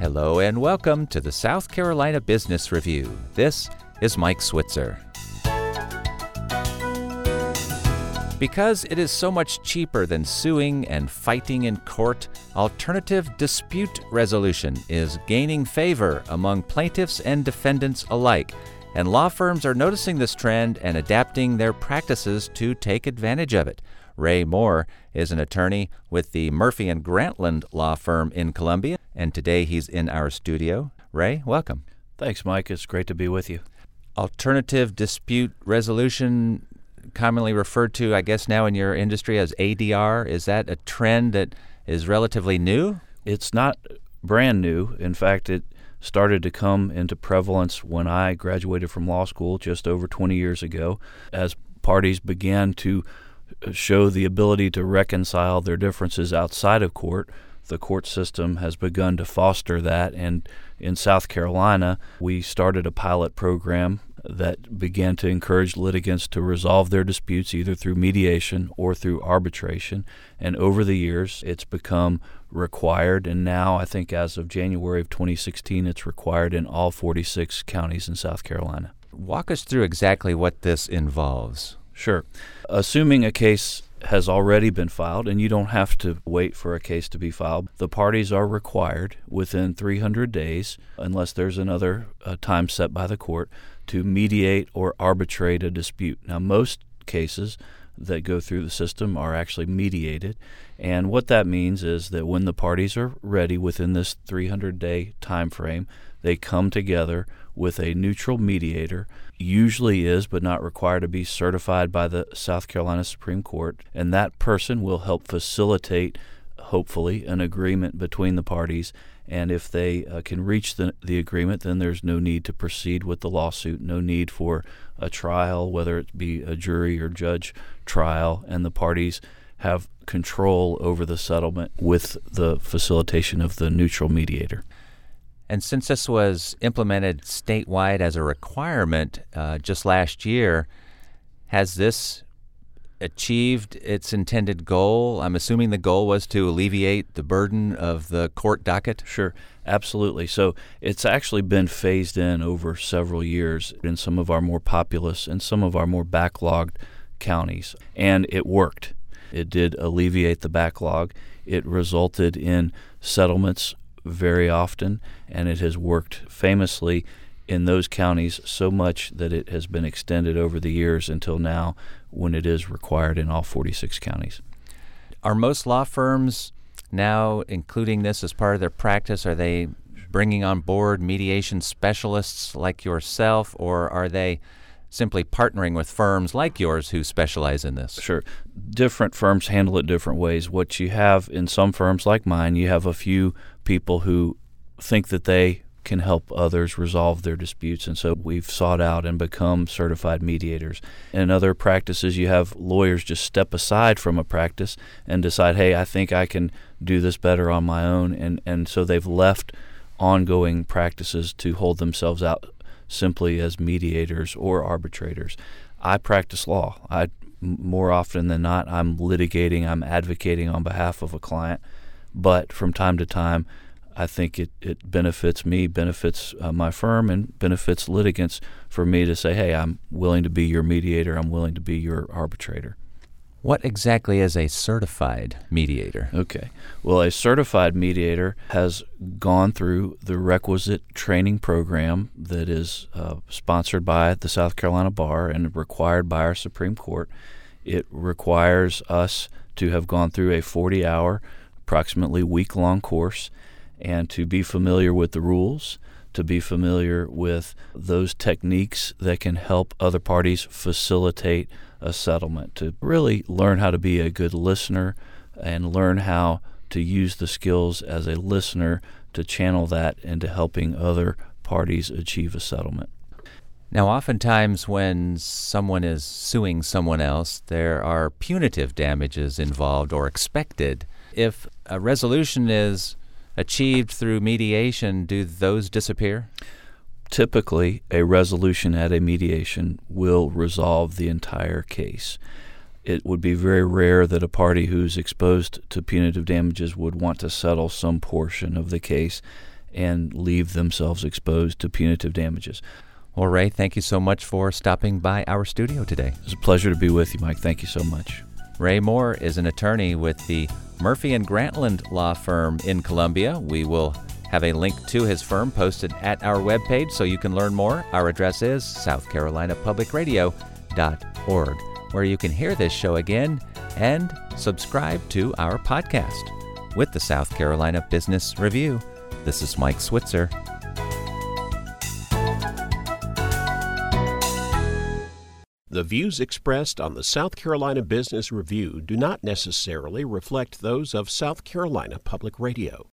Hello and welcome to the South Carolina Business Review. This is Mike Switzer. Because it is so much cheaper than suing and fighting in court, alternative dispute resolution is gaining favor among plaintiffs and defendants alike, and law firms are noticing this trend and adapting their practices to take advantage of it. Ray Moore is an attorney with the Murphy & Grantland law firm in Columbia, and today he's in our studio. Ray, welcome. Thanks, Mike. It's great to be with you. Alternative dispute resolution, commonly referred to, I guess, now in your industry as ADR. Is that a trend that is relatively new? It's not brand new. In fact, it started to come into prevalence when I graduated from law school just over 20 years ago, as parties began to show the ability to reconcile their differences outside of court. The court system has begun to foster that, and in South Carolina, we started a pilot program that began to encourage litigants to resolve their disputes either through mediation or through arbitration. And over the years, it's become required, and now I think as of January of 2016, it's required in all 46 counties in South Carolina. Walk us through exactly what this involves. Sure. Assuming a case has already been filed, and you don't have to wait for a case to be filed, the parties are required within 300 days, unless there's another time set by the court, to mediate or arbitrate a dispute. Now, most cases that go through the system are actually mediated, and what that means is that when the parties are ready within this 300-day time frame, they come together with a neutral mediator, usually is but not required to be certified by the South Carolina Supreme Court, and that person will help facilitate, hopefully, an agreement between the parties. And if they can reach the agreement, then there's no need to proceed with the lawsuit, no need for a trial, whether it be a jury or judge trial, and the parties have control over the settlement with the facilitation of the neutral mediator. And since this was implemented statewide as a requirement just last year, has this achieved its intended goal? I'm assuming the goal was to alleviate the burden of the court docket? Sure, absolutely. So it's actually been phased in over several years in some of our more populous and some of our more backlogged counties, and it worked. It did alleviate the backlog. It resulted in settlements very often, and it has worked famously in those counties so much that it has been extended over the years until now, when it is required in all 46 counties. Are most law firms now including this as part of their practice? Are they bringing on board mediation specialists like yourself, or are they simply partnering with firms like yours who specialize in this? Sure. Different firms handle it different ways. What you have in some firms like mine, you have a few people who think that they can help others resolve their disputes, and so we've sought out and become certified mediators. In other practices, you have lawyers just step aside from a practice and decide, hey, I think I can do this better on my own, and so they've left ongoing practices to hold themselves out simply as mediators or arbitrators. I practice law. More often than not, I'm litigating, I'm advocating on behalf of a client, but from time to time, I think it benefits me, benefits my firm, and benefits litigants for me to say, hey, I'm willing to be your mediator, I'm willing to be your arbitrator. What exactly is a certified mediator? Okay. Well, a certified mediator has gone through the requisite training program that is sponsored by the South Carolina Bar and required by our Supreme Court. It requires us to have gone through a 40-hour, approximately week-long course, and to be familiar with the rules, to be familiar with those techniques that can help other parties facilitate a settlement, to really learn how to be a good listener and learn how to use the skills as a listener to channel that into helping other parties achieve a settlement. Now, oftentimes when someone is suing someone else, there are punitive damages involved or expected. If a resolution is achieved through mediation, do those disappear? Typically, a resolution at a mediation will resolve the entire case. It would be very rare that a party who's exposed to punitive damages would want to settle some portion of the case, and leave themselves exposed to punitive damages. Well, Ray, thank you so much for stopping by our studio today. It's a pleasure to be with you, Mike. Thank you so much. Ray Moore is an attorney with the Murphy & Grantland law firm in Columbia. We will have a link to his firm posted at our webpage so you can learn more. Our address is southcarolinapublicradio.org, where you can hear this show again and subscribe to our podcast. With the South Carolina Business Review, this is Mike Switzer. The views expressed on the South Carolina Business Review do not necessarily reflect those of South Carolina Public Radio.